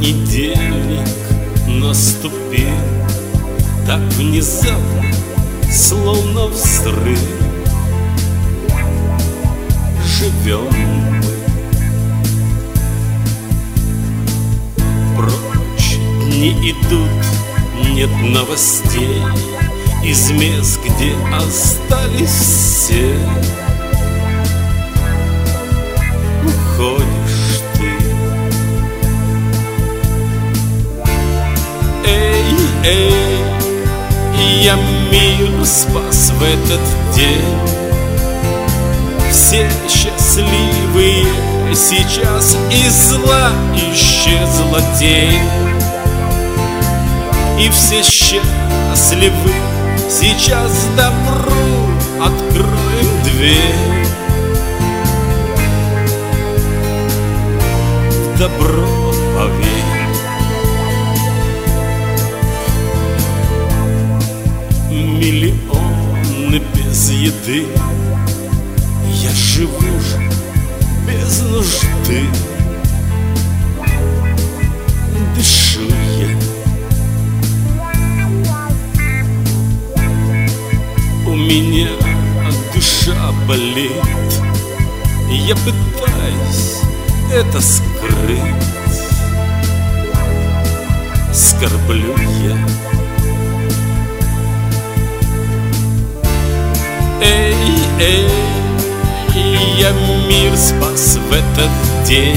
Понедельник наступил так внезапно, словно взрыв. Живем мы, прочь дни идут, нет новостей из мест, где остались все. Уходишь ты. Эй, я мир спас в этот день. Все счастливые сейчас, из зла исчезла тень. И все счастливы сейчас, добру откроем дверь. В добро поверь. Миллионы без еды, я живу же без нужды. Дышу я, у меня душа болит, я пытаюсь это скрыть. Скорблю я. Эй, я мир спас в этот день.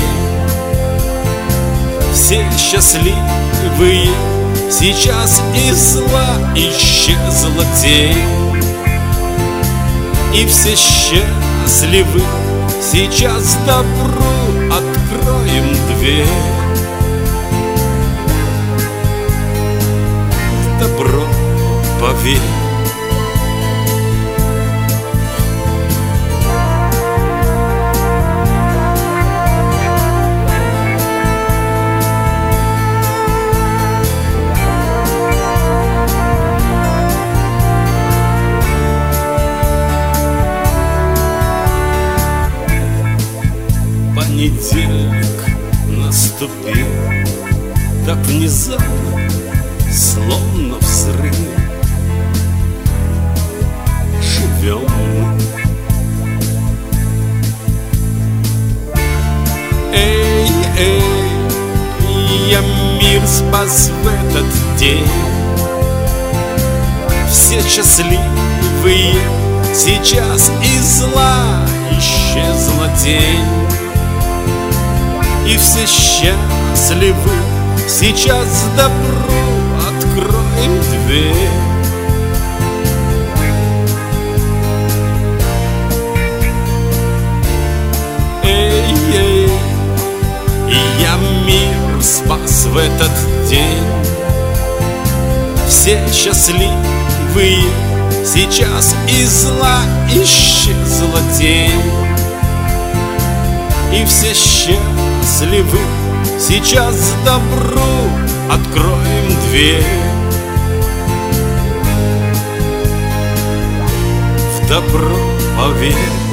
Все счастливые сейчас, из зла исчезла тень. И все счастливы сейчас, добру откроем дверь. В добро поверь. Понедельник наступил так внезапно, словно взрыв. Живем мы. Эй, я мир спас в этот день. Все счастливые сейчас, из зла исчезла тень. И все счастливы сейчас, добру откроем дверь. Эй, я мир спас в этот день. Все счастливые сейчас, из зла исчезла тень. И все счастливы сейчас, добру откроем дверь. В добро поверь.